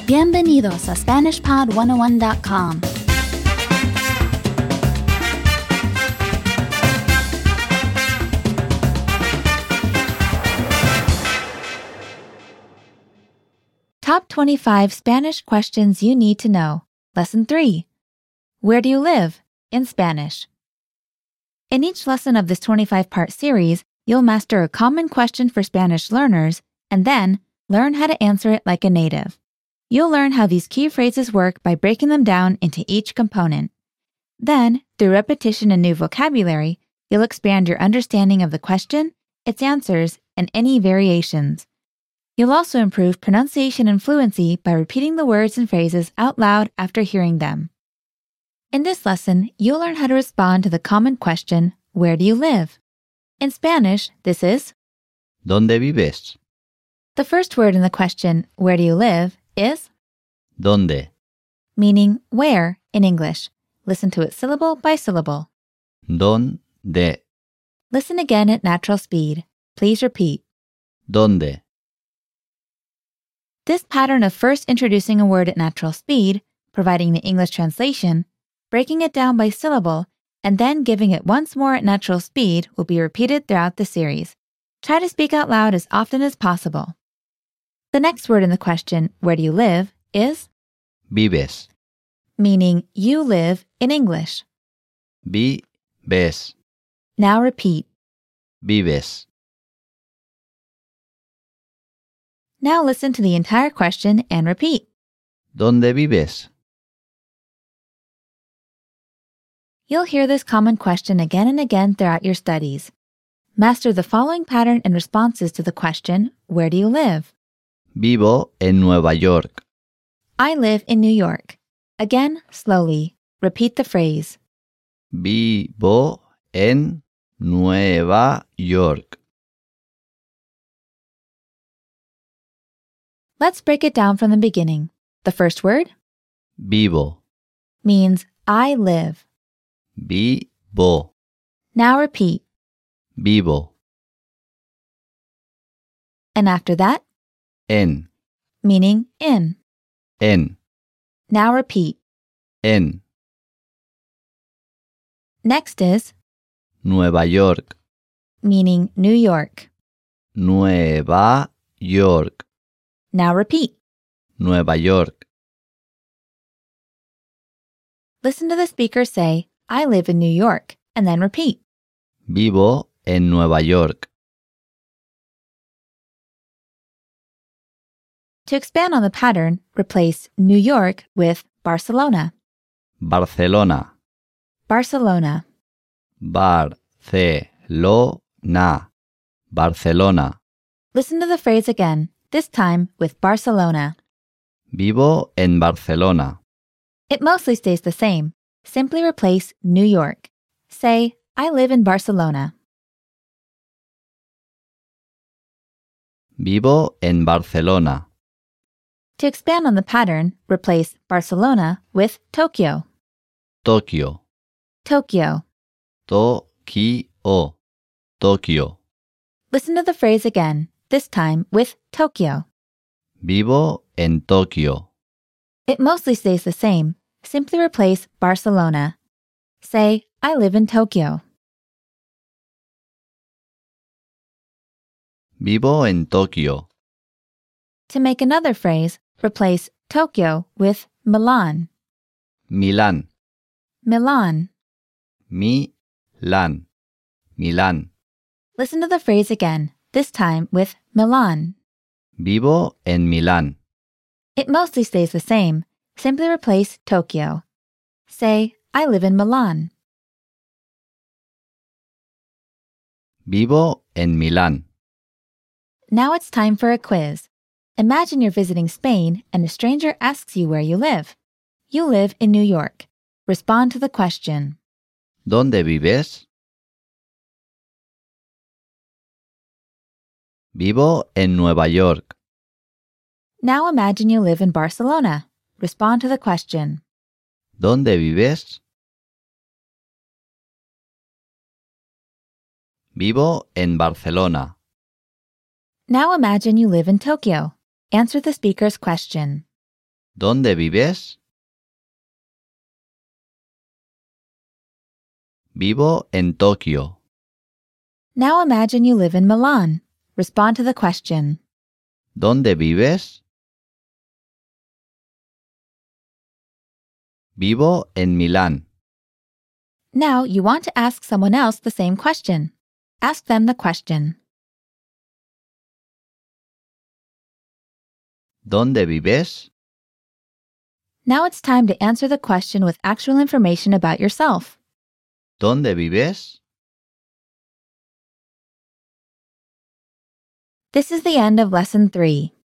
Bienvenidos a SpanishPod101.com. Top 25 Spanish questions you need to know. Lesson 3. Where do you live? In Spanish. In each lesson of this 25-part series, you'll master a common question for Spanish learners and then learn how to answer it like a native. You'll learn how these key phrases work by breaking them down into each component. Then, through repetition and new vocabulary, you'll expand your understanding of the question, its answers, and any variations. You'll also improve pronunciation and fluency by repeating the words and phrases out loud after hearing them. In this lesson, you'll learn how to respond to the common question, where do you live? In Spanish, this is ¿Dónde vives? The first word in the question, where do you live, is ¿Dónde? meaning where in English. Listen to it syllable by syllable. ¿Dónde? Listen again at natural speed. Please repeat. ¿Dónde? This pattern of first introducing a word at natural speed, providing the English translation, breaking it down by syllable, and then giving it once more at natural speed will be repeated throughout the series. Try to speak out loud as often as possible. The next word in the question, where do you live, is Vives. meaning you live in English. Vives. Now repeat. Vives. Now listen to the entire question and repeat. ¿Dónde vives? You'll hear this common question again and again throughout your studies. Master the following pattern and responses to the question, where do you live? Vivo en Nueva York. I live in New York. Again, slowly. Repeat the phrase. Vivo en Nueva York. Let's break it down from the beginning. The first word Vivo. means I live. Vivo. Now repeat. Vivo. And after that, En. meaning in. En. Now repeat. En. Next is Nueva York. meaning New York. Nueva York. Now repeat. Nueva York. Listen to the speaker say, I live in New York, and then repeat. Vivo en Nueva York. To expand on the pattern, replace New York with Barcelona. Barcelona. Barcelona. Barcelona. Barcelona. Listen to the phrase again, this time with Barcelona. Vivo en Barcelona. It mostly stays the same. Simply replace New York. Say, I live in Barcelona. Vivo en Barcelona. To expand on the pattern, replace Barcelona with Tokyo. Tokio. Tokyo. Tokio. Tokio. Listen to the phrase again, this time with Tokyo. Vivo en Tokio. It mostly stays the same. Simply replace Barcelona. Say, I live in Tokyo. Vivo en Tokio. To make another phrase, replace Tokyo with Milan. Milán. Milan. Milán. Milán. Listen to the phrase again, this time with Milan. Vivo en Milán. It mostly stays the same. Simply replace Tokyo. Say, I live in Milan. Vivo en Milán. Now it's time for a quiz. Imagine you're visiting Spain and a stranger asks you where you live. You live in New York. Respond to the question. ¿Dónde vives? Vivo en Nueva York. Now imagine you live in Barcelona. Respond to the question. ¿Dónde vives? Vivo en Barcelona. Now imagine you live in Tokyo. Answer the speaker's question. ¿Dónde vives? Vivo en Tokio. Now imagine you live in Milan. Respond to the question. ¿Dónde vives? Vivo en Milán. Now you want to ask someone else the same question. Ask them the question. ¿Dónde vives? Now it's time to answer the question with actual information about yourself. ¿Dónde vives? This is the end of Lesson 3.